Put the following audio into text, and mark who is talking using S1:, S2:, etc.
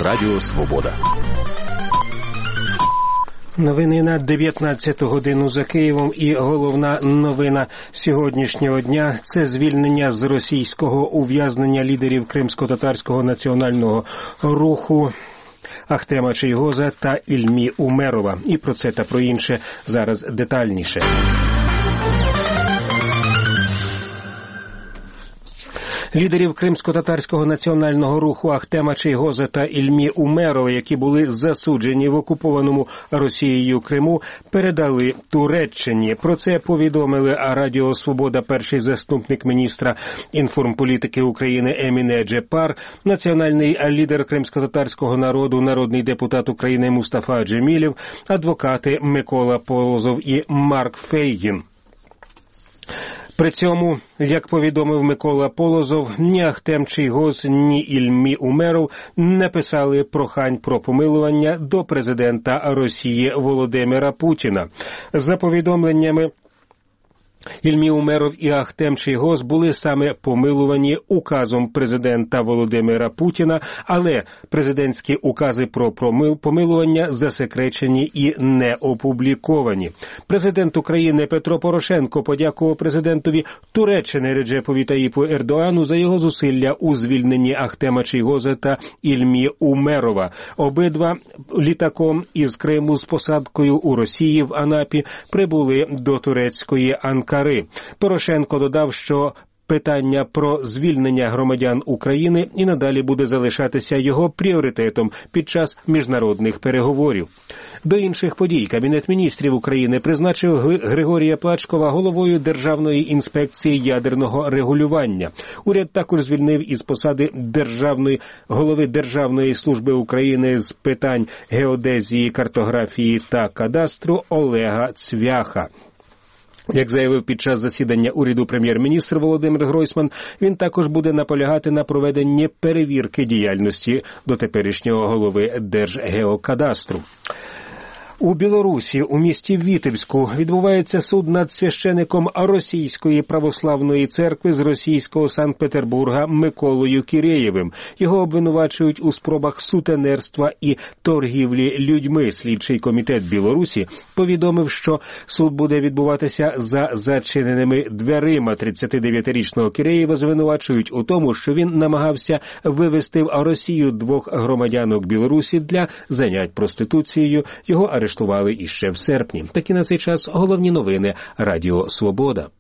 S1: Радіо Свобода.
S2: Новини на 19 годину за Києвом, і головна новина сьогоднішнього дня – це звільнення з російського ув'язнення лідерів Кримсько-татарського національного руху Ахтема Чийгоза та Ільмі Умерова. І про це та про інше зараз детальніше. Лідерів Кримсько-татарського національного руху Ахтема Чийгоза та Ільмі Умерова, які були засуджені в окупованому Росією Криму, передали Туреччині. Про це повідомили Радіо Свобода перший заступник міністра інформполітики України Еміне Джепар, національний лідер кримсько-татарського народу, народний депутат України Мустафа Джемілєв, адвокати Микола Полозов і Марк Фейгін. При цьому, як повідомив Микола Полозов, ні Ахтем Чийгоз, ні Ільмі Умеров не писали прохань про помилування до президента Росії Володимира Путіна. За повідомленнями, Ільмі Умеров і Ахтем Чийгоз були саме помилувані указом президента Володимира Путіна, але президентські укази про помилування засекречені і не опубліковані. Президент України Петро Порошенко подякував президентові Туреччини Реджепові Таїпу Ердогану за його зусилля у звільненні Ахтема Чийгоза та Ільмі Умерова. Обидва літаком із Криму з посадкою у Росії в Анапі прибули до турецької Анкари. Порошенко додав, що питання про звільнення громадян України і надалі буде залишатися його пріоритетом під час міжнародних переговорів. До інших подій Кабінет міністрів України призначив Григорія Плачкова головою Державної інспекції ядерного регулювання. Уряд також звільнив із посади голови Державної служби України з питань геодезії, картографії та кадастру Олега Цвяха. Як заявив під час засідання уряду прем'єр-міністр Володимир Гройсман, він також буде наполягати на проведенні перевірки діяльності дотеперішнього голови Держгеокадастру. У Білорусі, у місті Вітебську, відбувається суд над священиком Російської православної церкви з російського Санкт-Петербурга Миколою Кірєєвим. Його обвинувачують у спробах сутенерства і торгівлі людьми. Слідчий комітет Білорусі повідомив, що суд буде відбуватися за зачиненими дверима. 39-річного Кірєєва звинувачують у тому, що він намагався вивезти в Росію двох громадянок Білорусі для занять проституцією. Його арештували іще в серпні. Такі на цей час головні новини Радіо Свобода.